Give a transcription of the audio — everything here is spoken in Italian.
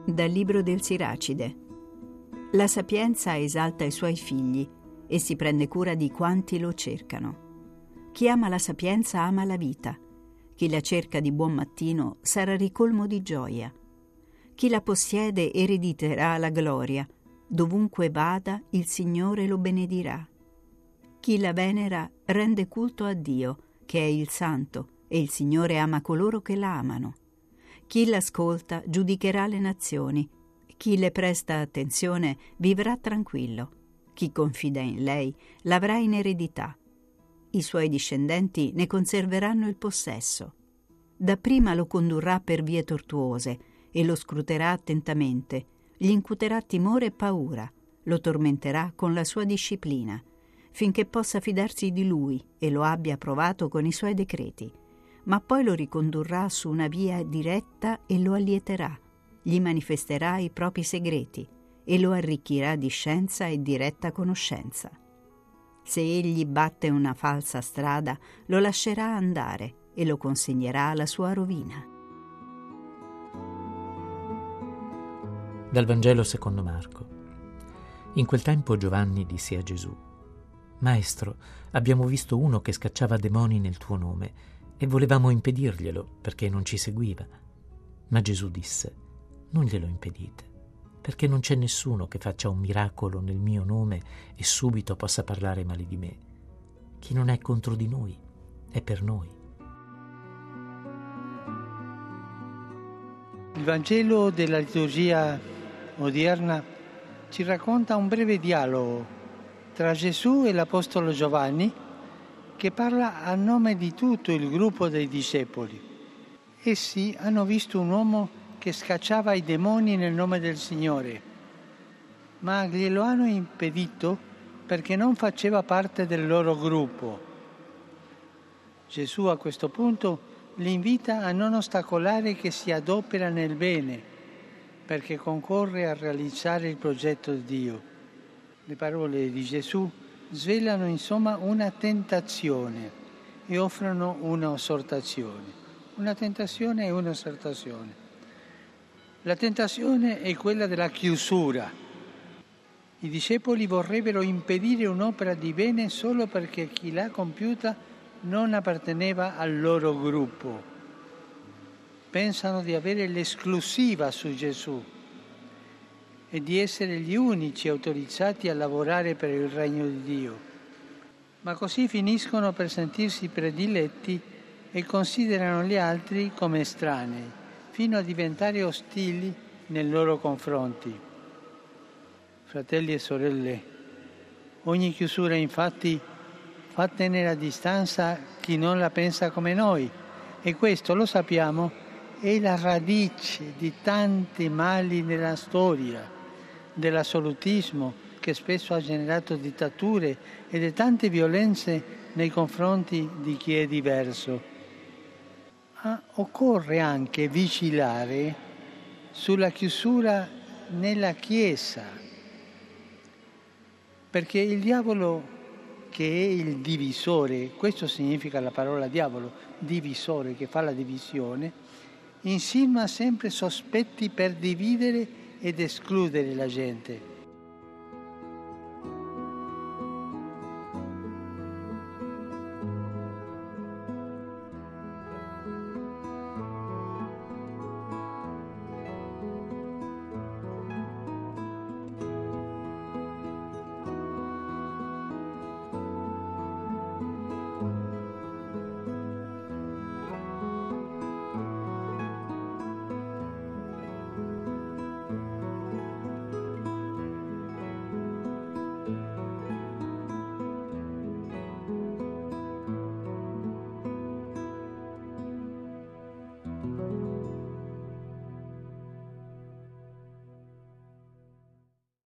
Dal libro del Siracide. La sapienza esalta i suoi figli e si prende cura di quanti lo cercano. Chi ama la sapienza ama la vita. Chi la cerca di buon mattino sarà ricolmo di gioia. Chi la possiede erediterà la gloria. Dovunque vada, il Signore lo benedirà. Chi la venera rende culto a Dio, che è il Santo, e il Signore ama coloro che la amano. Chi l'ascolta giudicherà le nazioni. Chi le presta attenzione vivrà tranquillo. Chi confida in lei l'avrà in eredità. I suoi discendenti ne conserveranno il possesso. Dapprima lo condurrà per vie tortuose e lo scruterà attentamente, gli incuterà timore e paura, lo tormenterà con la sua disciplina, finché possa fidarsi di lui e lo abbia provato con i suoi decreti. Ma poi lo ricondurrà su una via diretta e lo allieterà, gli manifesterà i propri segreti e lo arricchirà di scienza e di retta conoscenza. Se egli batte una falsa strada, lo lascerà andare e lo consegnerà alla sua rovina. Dal Vangelo secondo Marco. In quel tempo Giovanni disse a Gesù: Maestro, abbiamo visto uno che scacciava demoni nel tuo nome e volevamo impedirglielo perché non ci seguiva. Ma Gesù disse: non glielo impedite, perché non c'è nessuno che faccia un miracolo nel mio nome e subito possa parlare male di me. Chi non è contro di noi è per noi. Il Vangelo della liturgia odierna ci racconta un breve dialogo tra Gesù e l'Apostolo Giovanni, che parla a nome di tutto il gruppo dei discepoli. Essi hanno visto un uomo che scacciava i demoni nel nome del Signore, ma glielo hanno impedito perché non faceva parte del loro gruppo. Gesù a questo punto li invita a non ostacolare chi si adopera nel bene, perché concorre a realizzare il progetto di Dio. Le parole di Gesù svelano insomma una tentazione e offrono un'esortazione. Una tentazione e un'esortazione. La tentazione è quella della chiusura. I discepoli vorrebbero impedire un'opera di bene solo perché chi l'ha compiuta non apparteneva al loro gruppo. Pensano di avere l'esclusiva su Gesù e di essere gli unici autorizzati a lavorare per il regno di Dio. Ma così finiscono per sentirsi prediletti e considerano gli altri come estranei, fino a diventare ostili nei loro confronti. Fratelli e sorelle, ogni chiusura infatti fa tenere a distanza chi non la pensa come noi, e questo, lo sappiamo, è la radice di tanti mali nella storia, dell'assolutismo che spesso ha generato dittature e di tante violenze nei confronti di chi è diverso. Ma occorre anche vigilare sulla chiusura nella Chiesa, perché il diavolo, che è il divisore, questo significa la parola diavolo, divisore, che fa la divisione, insinua sempre sospetti per dividere ed escludere la gente.